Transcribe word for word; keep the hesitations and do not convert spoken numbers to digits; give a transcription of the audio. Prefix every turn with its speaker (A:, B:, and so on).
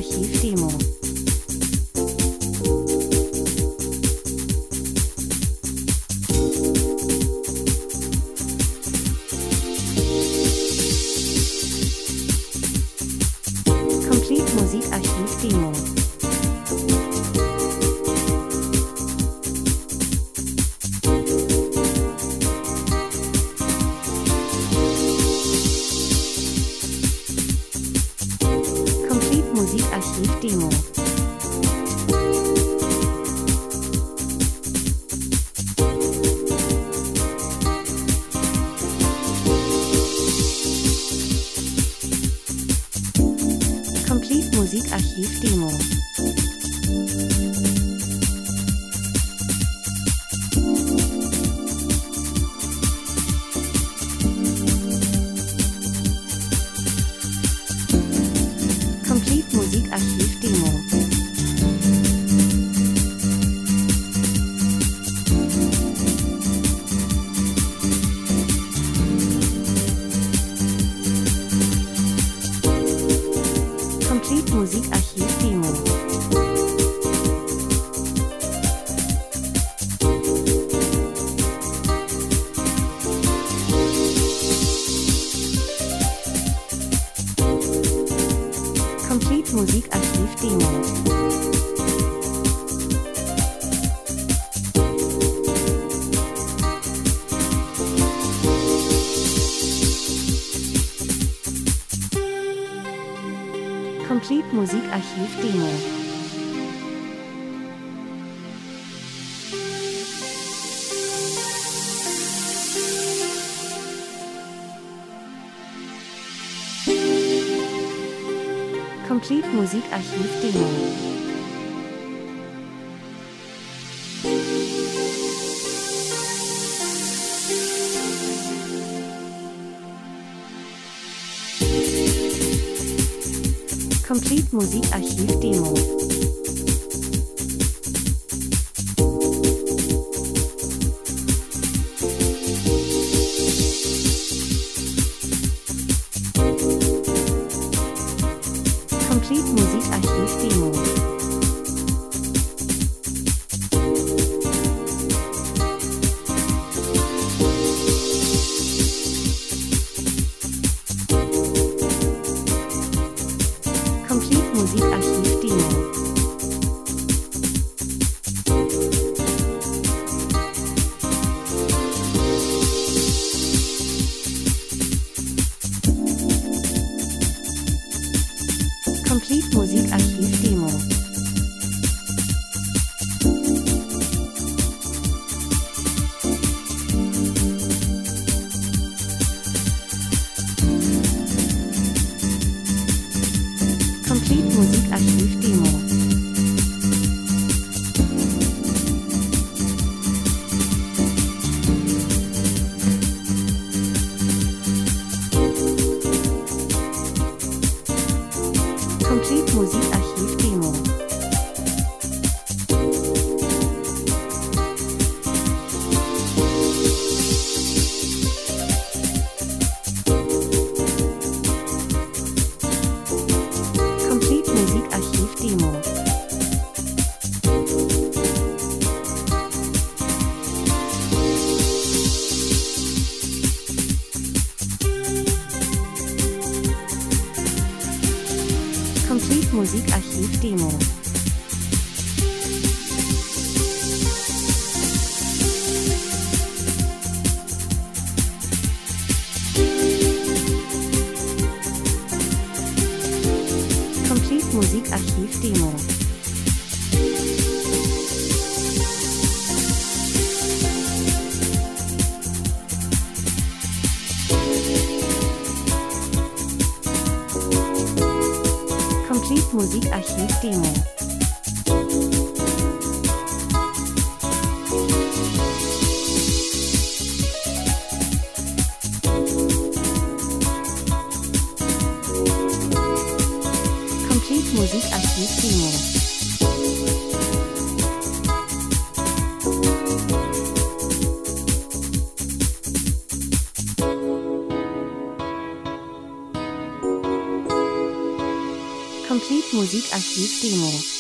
A: Archiv Demo. Complete Musikarchiv Demo. Complete Musikarchiv Demo. Complete Musikarchiv Demo. Complete Musikarchiv Demo. Complete Musikarchiv Demo. Complete Musikarchiv Demo. Complete Musikarchiv Demo. Complete Musikarchiv Demo. Complete Musikarchiv Demo. Complete Musikarchiv Demo. Complete Musikarchiv Demo. Complete Musikarchiv Demo. Complete Musikarchiv Demo. Complete Musikarchiv Demo. Complete Musikarchiv Demo. Complete Musikarchiv Demo. Complete Musikarchiv Demo. Complete Musikarchiv Demo. Complete Musikarchiv Demo. Complete Musikarchiv Demo.